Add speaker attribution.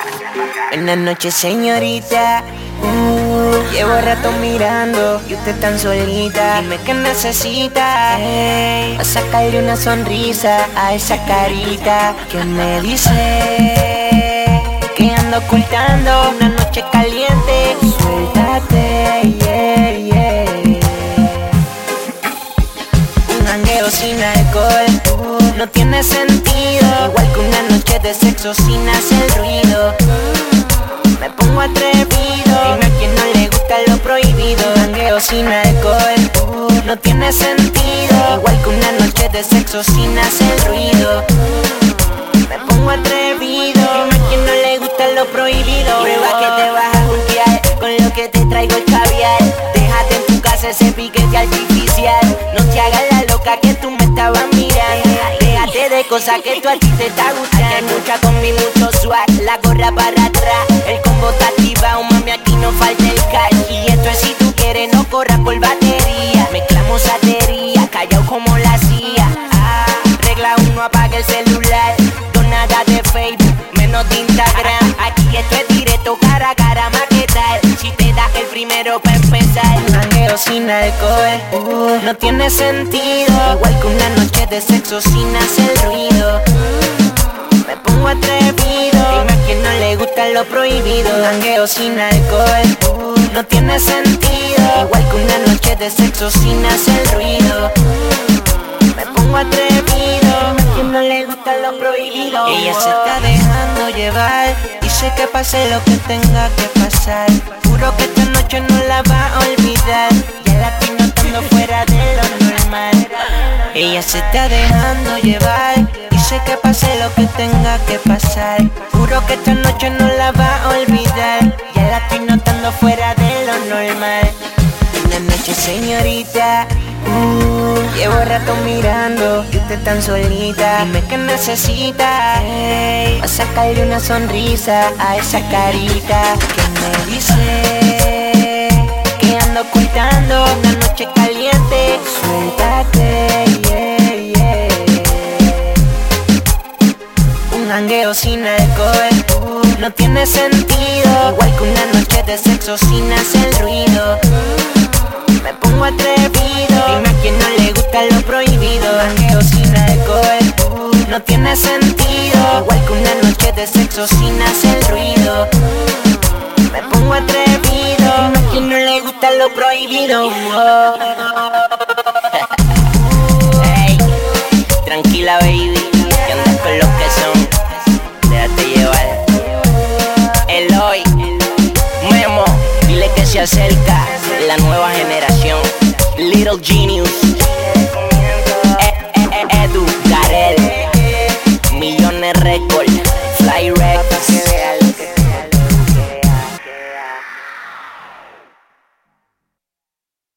Speaker 1: Buenas noches, señorita. Llevo rato mirando y usted tan solita. Dime qué necesita, a sacarle una sonrisa a esa carita que me dice que ando ocultando una noche caliente. Suéltate, yeah, yeah. Un jangueo sin alcohol no tiene sentido, igual que una noche de sexo sin hacer ruido. Me pongo atrevido, dime a quien no le gusta lo prohibido. Jangueo sin alcohol no tiene sentido, igual que una noche de sexo sin hacer ruido. Me pongo atrevido, dime a quien no le gusta lo prohibido. Prueba que te vas a juntear con lo que te traigo el caviar. Déjate en tu casa ese piquete artificial. No te hagas la loca que tú me estabas mirando. Déjate de cosas que tú a ti te está gustando. Hay mucha con mi mucho swag, la gorra para atrás. El combo está activado, mami, aquí no falta el cash. Y esto es si tú quieres, no corras por batería. Mezclamos batería, callao como la CIA. Regla 1, apaga el celular. No nada de Facebook, menos de Instagram. Aquí esto es directo, cara a cara, maquetar. Si te das el primero para empezar. Un jangueo sin alcohol no tiene sentido, igual que una noche de sexo sin hacer ruido. Me pongo atrevido, dime a quien no le gusta lo prohibido. Un jangueo sin alcohol no tiene sentido, igual que una noche de sexo sin hacer ruido. Me pongo atrevido, dime a quien no le gusta lo prohibido. Ella se está dejando llevar, dice que pase lo que tenga que pasar. Juro que esta noche no la va a olvidar. Ya la estoy notando fuera de lo normal. Ella se está dejando llevar, dice que pase lo que tenga que pasar. Juro que esta noche no la va a olvidar. Ya la estoy notando fuera de lo normal. Buenas noches, señorita. Llevo rato mirando y usted tan solita. Dime qué necesita, a sacarle una sonrisa a esa carita que me dice que ando ocultando una noche caliente. Suéltate, yeah, yeah. Un jangueo sin alcohol no tiene sentido, igual que una noche de sexo sin hacer ruido. Me pongo atrevido, dime a quien no le gusta lo prohibido. Jangueo sin alcohol no tiene sentido, igual que una noche de sexo sin hacer ruido. Me pongo atrevido, dime a quien no le gusta lo prohibido. Hey, tranquila baby, que andas con los que son. Déjate llevar. Eloy, Memo, dile que se acerca la nueva generación. Little Genius, Edu, Garel, Millones Record, Fly Record.